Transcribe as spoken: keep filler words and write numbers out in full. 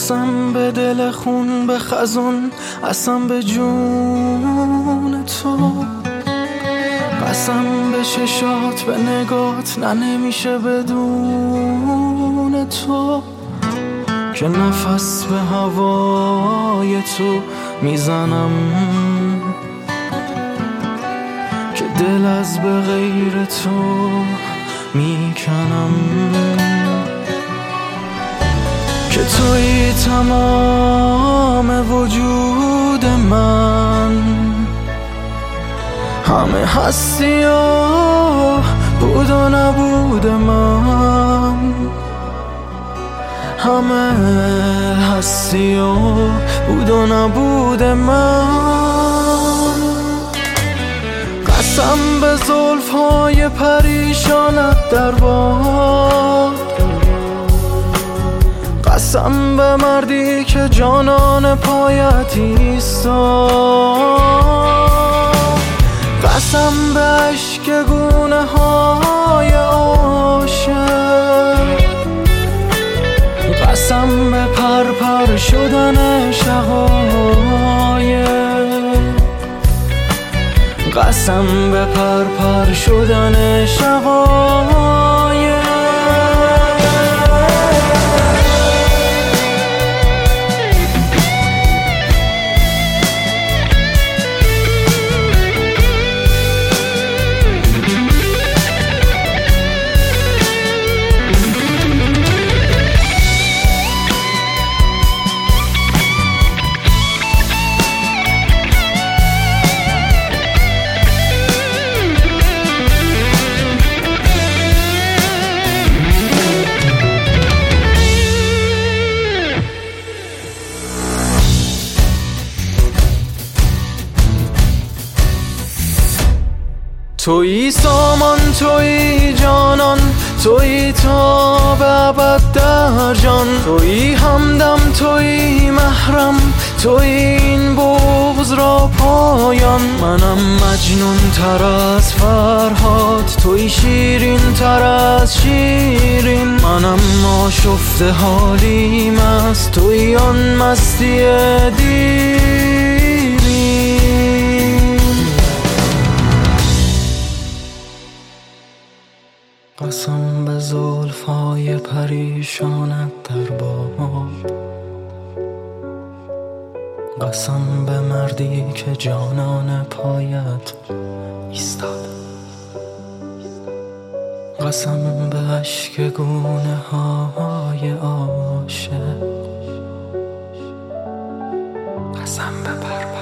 قسم به دل خون به خزون، قسم به جون تو، قسم به چشات به نگات، نه نمیشه بدون تو، که نفس به هوای تو میزنم، که دل از به غیر تو میکنم، که توی تمام وجود من، همه هستی و بود و نبود من، همه هستی و بود و نبود من. قسم به زلف‌های پریشانت در باد، قسم به مردی که جانان پایت ایستاد، قسم به اشک گونه های عاشق، قسم به پرپر شدن شقایق، قسم به پرپر شدن شقایق. تویی سامان، تویی جانان، تویی تا به ابد در جان، تویی همدم، تویی محرم، تویی این بغض را پایان. منم مجنون تر از فرهاد، تویی شیرین تر از شیرین، منم آشفته حالیم است، تویی آن مستی دیرین. قسم به زلف‌های پریشانت در باد، قسم به مردی که جانان پایت ایستاد، قسم به اشک گونه های عاشق، قسم به پرپر